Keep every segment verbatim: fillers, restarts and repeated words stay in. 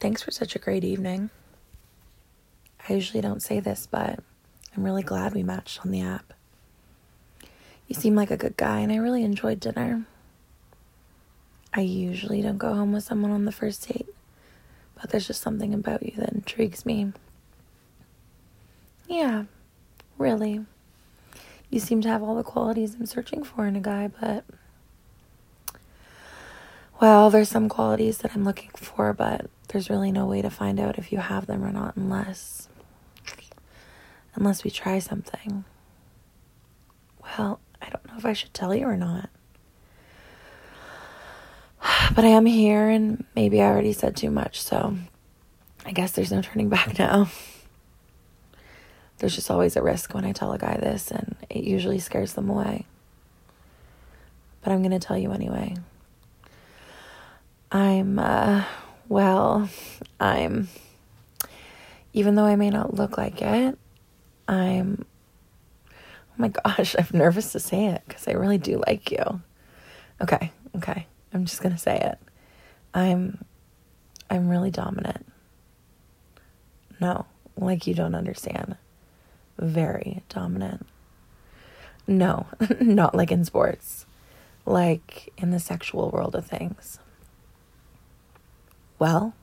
Thanks for such a great evening. I usually don't say this, but I'm really glad we matched on the app. You seem like a good guy, and I really enjoyed dinner. I usually don't go home with someone on the first date, but there's just something about you that intrigues me. Yeah, really. You seem to have all the qualities I'm searching for in a guy, but... Well, there's some qualities that I'm looking for, but there's really no way to find out if you have them or not unless... Unless we try something. Well, I don't know if I should tell you or not. But I am here, and maybe I already said too much, so I guess there's no turning back now. There's just always a risk when I tell a guy this, and it usually scares them away. But I'm going to tell you anyway. I'm, uh, well, I'm, even though I may not look like it, I'm, oh my gosh, I'm nervous to say it because I really do like you. Okay, okay, I'm just going to say it. I'm, I'm really dominant. No, like you don't understand. Very dominant. No, not like in sports. Like in the sexual world of things. Well,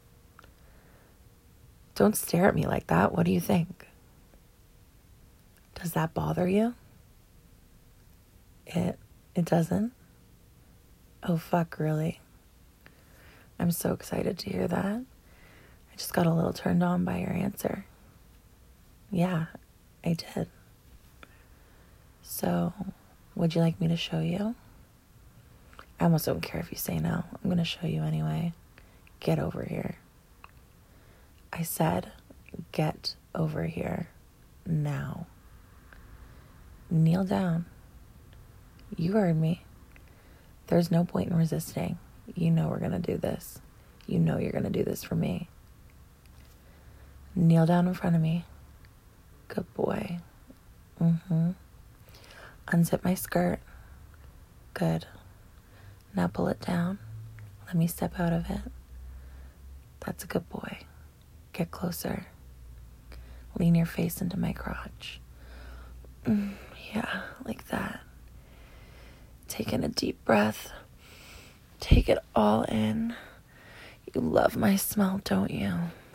don't stare at me like that. What do you think? Does that bother you? It it doesn't? Oh, fuck, really? I'm so excited to hear that. I just got a little turned on by your answer. Yeah, I did. So, would you like me to show you? I almost don't care if you say no. I'm going to show you anyway. Get over here. I said, get over here now. Kneel down. You heard me. There's no point in resisting. You know we're going to do this. You know you're going to do this for me. Kneel down in front of me. Good boy. Mm-hmm. Unzip my skirt. Good. Now pull it down. Let me step out of it. That's a good boy. Get closer. Lean your face into my crotch. Mm, yeah, like that. Take in a deep breath. Take it all in. You love my smell, don't you?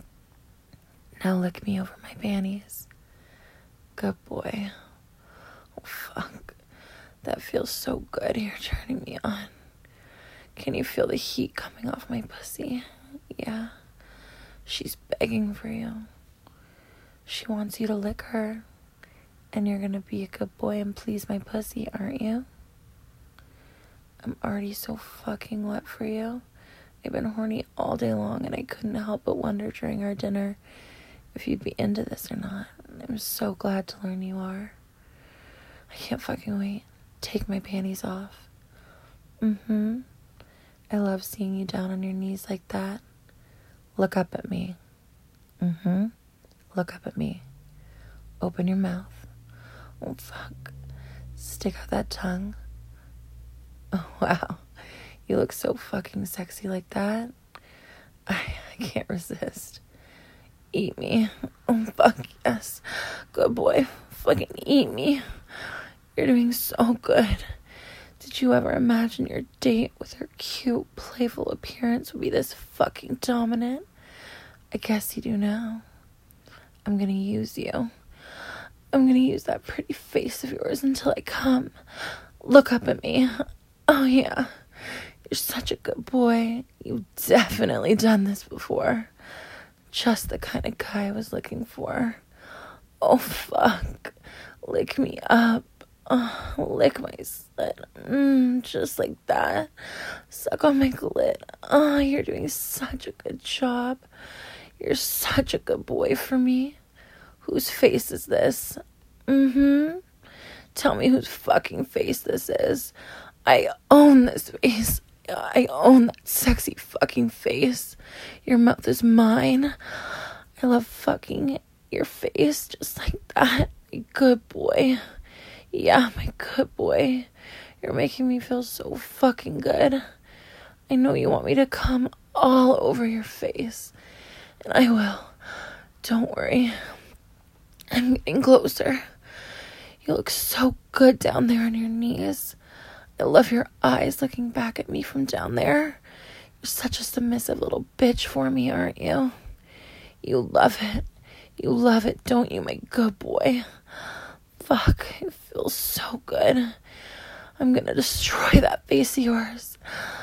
Now lick me over my panties. Good boy. Oh, fuck. That feels so good. You're turning me on. Can you feel the heat coming off my pussy? Yeah. She's begging for you. She wants you to lick her. And you're gonna be a good boy and please my pussy, aren't you? I'm already so fucking wet for you. I've been horny all day long and I couldn't help but wonder during our dinner if you'd be into this or not. I'm so glad to learn you are. I can't fucking wait. Take my panties off. Mm-hmm. I love seeing you down on your knees like that. Look up at me. Mm-hmm. Look up at me. Open your mouth. Oh, fuck. Stick out that tongue. Oh, wow. You look so fucking sexy like that. I, I can't resist. Eat me. Oh, fuck, yes. Good boy. Fucking eat me. You're doing so good. Did you ever imagine your date with her cute, playful appearance would be this fucking dominant? I guess you do now. I'm gonna use you. I'm gonna use that pretty face of yours until I come. Look up at me. Oh, yeah. You're such a good boy. You've definitely done this before. Just the kind of guy I was looking for. Oh, fuck. Lick me up. Oh, lick my slit. Mm, just like that. Suck on my clit. Oh, you're doing such a good job. You're such a good boy for me. Whose face is this? Mm-hmm. Tell me whose fucking face this is. I own this face. I own that sexy fucking face. Your mouth is mine. I love fucking your face just like that. Good boy. Yeah, my good boy. You're making me feel so fucking good. I know you want me to come all over your face. And I will. Don't worry. I'm getting closer. You look so good down there on your knees. I love your eyes looking back at me from down there. You're such a submissive little bitch for me, aren't you? You love it. You love it, don't you, my good boy? Fuck, it feels so good. I'm gonna destroy that face of yours.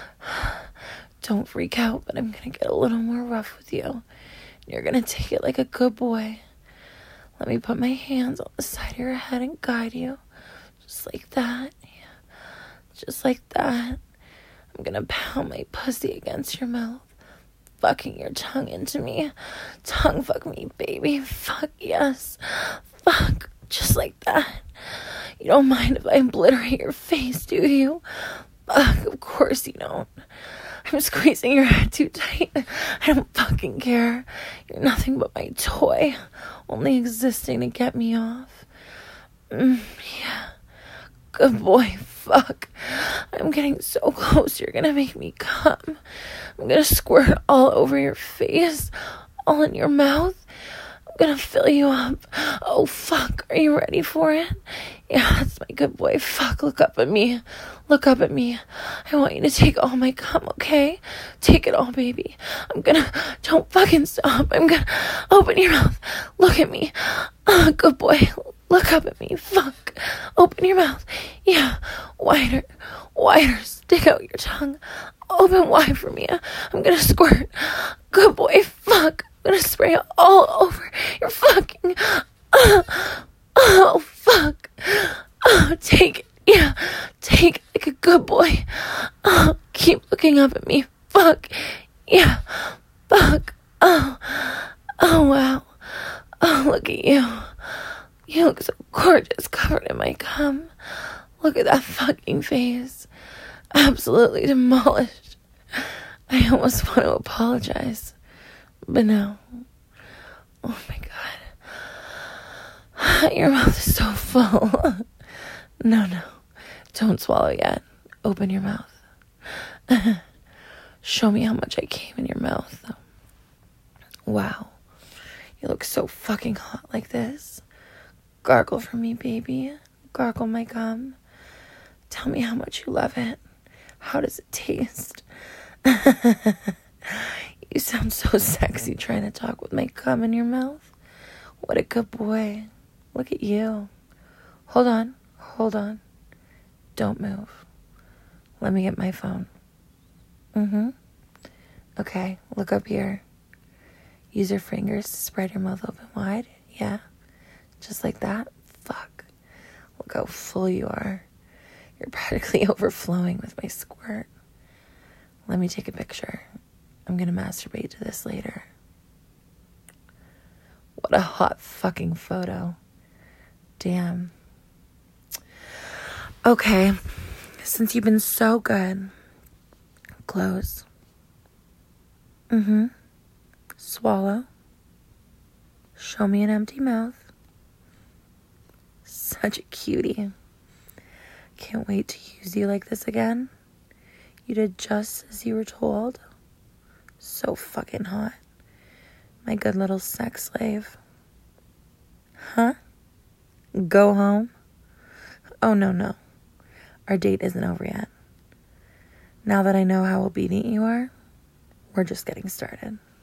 Don't freak out, but I'm gonna get a little more rough with you. You're gonna take it like a good boy. Let me put my hands on the side of your head and guide you. Just like that. Yeah. Just like that. I'm gonna pound my pussy against your mouth. Fucking your tongue into me. Tongue fuck me, baby. Fuck yes. Fuck. Just like that. You don't mind if I obliterate your face, do you? Fuck, of course you don't. I'm squeezing your head too tight. I don't fucking care. You're nothing but my toy. Only existing to get me off. Mm, yeah. Good boy. Fuck. I'm getting so close. You're gonna make me come. I'm gonna squirt all over your face. All in your mouth. I'm gonna fill you up. Oh, fuck. Are you ready for it? Yeah, that's my good boy. Fuck, look up at me. Look up at me. I want you to take all my cum, okay? Take it all, baby. I'm gonna... Don't fucking stop. I'm gonna... Open your mouth. Look at me. Oh, good boy. Look up at me. Fuck. Open your mouth. Yeah. Wider. Wider. Stick out your tongue. Open wide for me. I'm gonna squirt. Good boy. Fuck. I'm gonna spray it all over your fucking... Uh, oh, fuck. Oh, take it. Yeah. Take it like a good boy. Oh, keep looking up at me. Fuck. Yeah. Fuck. Oh. Oh, wow. Oh, look at you. You look so gorgeous covered in my cum. Look at that fucking face. Absolutely demolished. I almost want to apologize. But no. Oh my god. Your mouth is so full. No, no. Don't swallow yet. Open your mouth. Show me how much I came in your mouth. Wow. You look so fucking hot like this. Gargle for me, baby. Gargle my cum. Tell me how much you love it. How does it taste? You sound so sexy trying to talk with my cum in your mouth. What a good boy. Look at you. Hold on. Hold on. Don't move. Let me get my phone. Mm-hmm. Okay, look up here. Use your fingers to spread your mouth open wide. Yeah. Just like that. Fuck. Look how full you are. You're practically overflowing with my squirt. Let me take a picture. I'm gonna masturbate to this later. What a hot fucking photo. Damn. Okay. Since you've been so good, close. Mm-hmm. Swallow. Show me an empty mouth. Such a cutie. Can't wait to use you like this again. You did just as you were told. So fucking hot. My good little sex slave. Huh? Go home? Oh, no, no. Our date isn't over yet. Now that I know how obedient you are, we're just getting started.